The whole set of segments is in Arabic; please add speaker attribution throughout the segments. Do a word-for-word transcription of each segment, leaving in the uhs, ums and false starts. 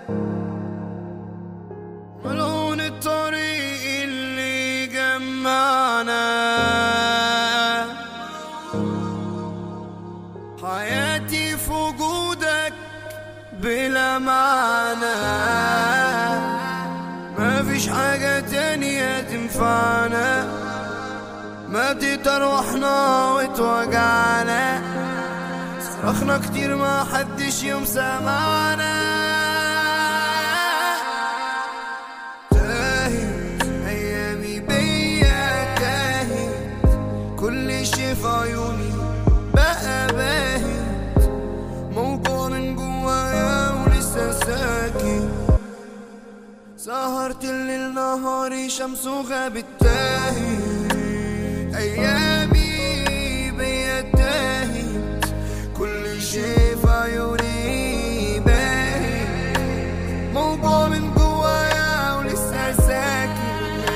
Speaker 1: ملعون الطريق اللي جمعنا، حياتي في وجودك بلا معنى، مفيش حاجة تانية تنفعنا، ماتت أرواحنا واتوجعنا، صرخنا كتير ما حدش يوم سمعنا. تاهت أيامي بيا، تاهت كل شي في عيوني بقى باهت، موجوع من جوايا ولسه ساكت، سهرت الليل نهاري شمس وغابت. تاهت أيامي بيا، تاهت كل شي في عيوني باهت، موجوع من جوايا ولسه ساكت.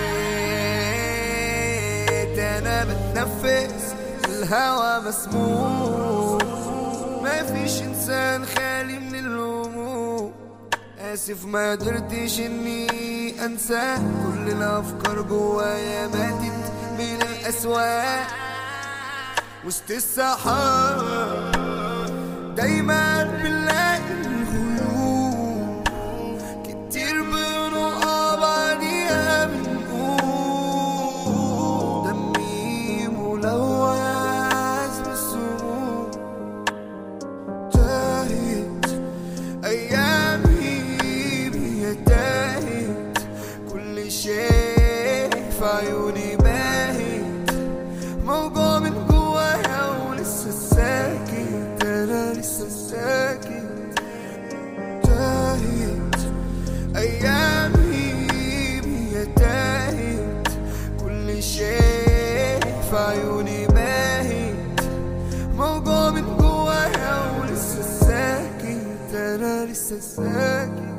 Speaker 1: أنا بتنفس الهوا مسموم، مفيش إنسان خالي من الهموم، آسف ما قدرتش إني أنسى، كل الأفكار جوايا ماتت بين الأسواق وسط السحاب، دايما بنلاقي الغيوم كتير بنقع بعديها بنقوم، دمي ملوث بالسموم. تاهت أيامي بيا، تاهت كل شي في عيوني باهت، موجوع من جوايا ولسه ساكت، أنا لسه ساكت. تاهت أيامي بيا، تاهت كل شي في عيوني باهت، موجوع من جوايا ولسه ساكت، أنا لسه ساكت.